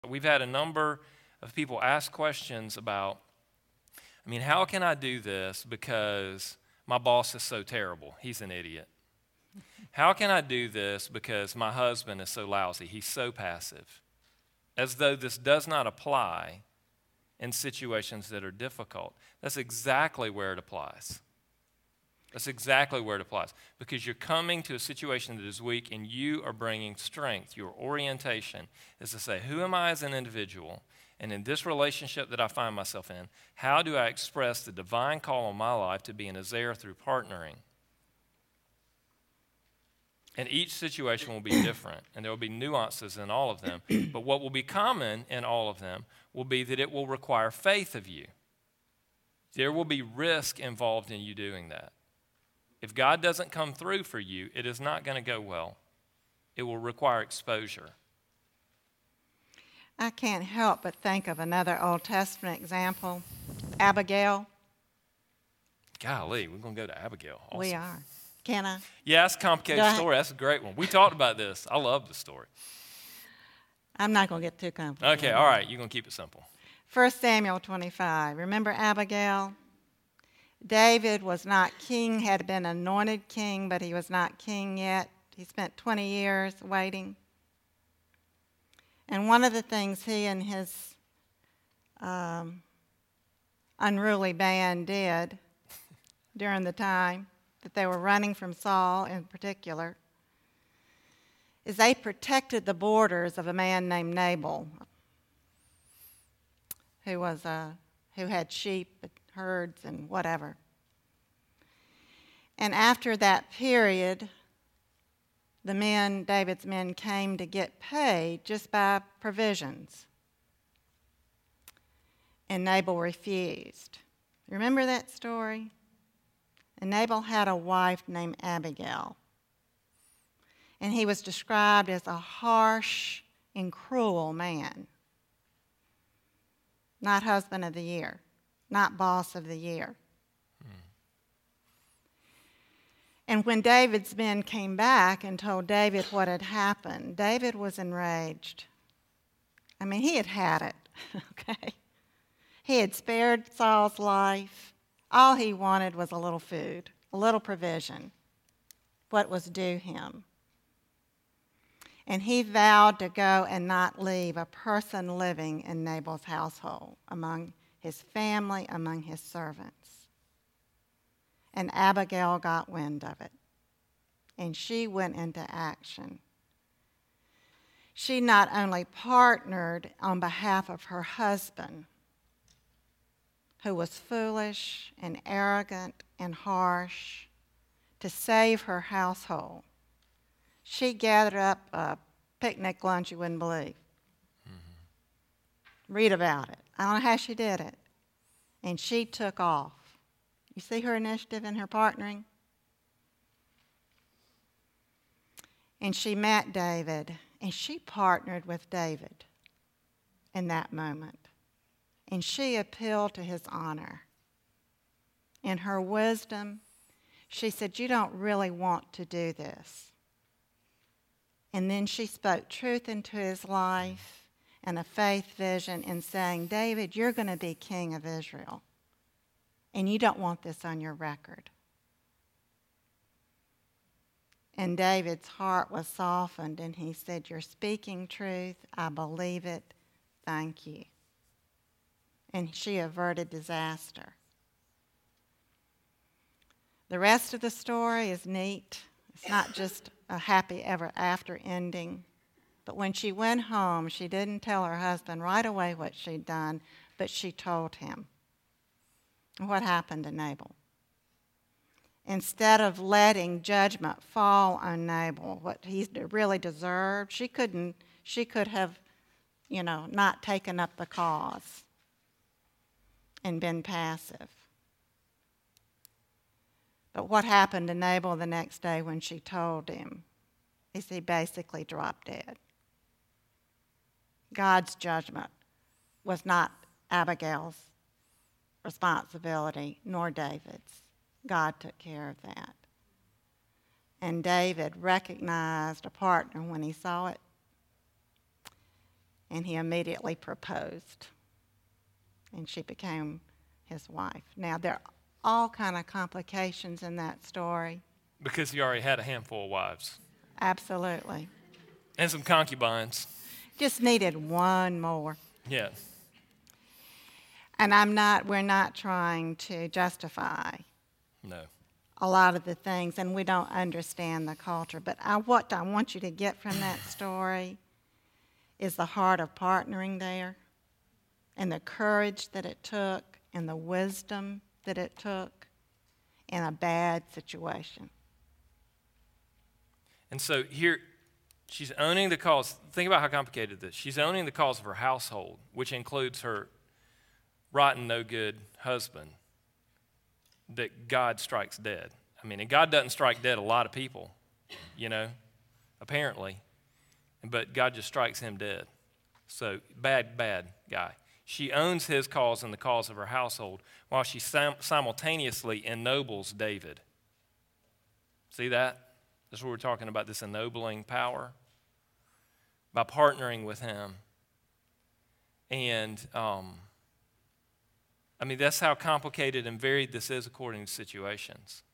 We've had a number of people ask questions about, how can I do this because my boss is so terrible? He's an idiot. How can I do this because my husband is so lousy? He's so passive. As though this does not apply in situations that are difficult. That's exactly where it applies. That's exactly where it applies. Because you're coming to a situation that is weak and you are bringing strength. Your orientation is to say, who am I as an individual? And in this relationship that I find myself in, how do I express the divine call on my life to be an Azair through partnering? And each situation will be different, and there will be nuances in all of them. But what will be common in all of them will be that it will require faith of you. There will be risk involved in you doing that. If God doesn't come through for you, it is not going to go well. It will require exposure. I can't help but think of another Old Testament example, Abigail. Golly, we're going to go to Abigail. Awesome. We are. Can I? Yeah, that's a complicated story. That's a great one. We talked about this. I love the story. I'm not going to get too complicated. Okay, all right. You're going to keep it simple. 1 Samuel 25. Remember Abigail? David was not king, had been anointed king, but he was not king yet. He spent 20 years waiting. And one of the things he and his unruly band did during the time that they were running from Saul in particular is they protected the borders of a man named Nabal, who had sheep, herds, and whatever. And after that period, David's men came to get paid just by provisions. And Nabal refused. Remember that story? And Nabal had a wife named Abigail. And he was described as a harsh and cruel man. Not husband of the year, not boss of the year. And when David's men came back and told David what had happened, David was enraged. He had had it, okay? He had spared Saul's life. All he wanted was a little food, a little provision, what was due him. And he vowed to go and not leave a person living in Nabal's household, among his family, among his servants. And Abigail got wind of it, and she went into action. She not only partnered on behalf of her husband, who was foolish and arrogant and harsh, to save her household. She gathered up a picnic lunch you wouldn't believe. Mm-hmm. Read about it. I don't know how she did it. And she took off. You see her initiative and her partnering? And she met David, and she partnered with David in that moment. And she appealed to his honor. In her wisdom, she said, "You don't really want to do this." And then she spoke truth into his life and a faith vision in saying, "David, you're going to be king of Israel. And you don't want this on your record." And David's heart was softened, and he said, "You're speaking truth. I believe it. Thank you." And she averted disaster. The rest of the story is neat. It's not just a happy ever after ending. But when she went home, she didn't tell her husband right away what she'd done, but she told him. What happened to Nabal? Instead of letting judgment fall on Nabal, what he really deserved, she could have, not taken up the cause and been passive. But what happened to Nabal the next day when she told him is he basically dropped dead. God's judgment was not Abigail's responsibility, nor David's. God took care of that. And David recognized a partner when he saw it, and he immediately proposed. And she became his wife. Now, there are all kind of complications in that story. Because he already had a handful of wives. Absolutely. And some concubines. Just needed one more. Yeah. And we're not trying to justify No. a lot of the things, and we don't understand the culture. But what I want you to get from that story is the heart of partnering there, and the courage that it took, and the wisdom that it took in a bad situation. And so here, she's owning the cause. Think about how complicated this is. She's owning the cause of her household, which includes her rotten, no good husband that God strikes dead. I mean, and God doesn't strike dead a lot of people, apparently. But God just strikes him dead. So bad guy. She owns his cause and the cause of her household while she simultaneously ennobles David. See that? That's what we're talking about, this ennobling power. By partnering with him. And, that's how complicated and varied this is according to situations.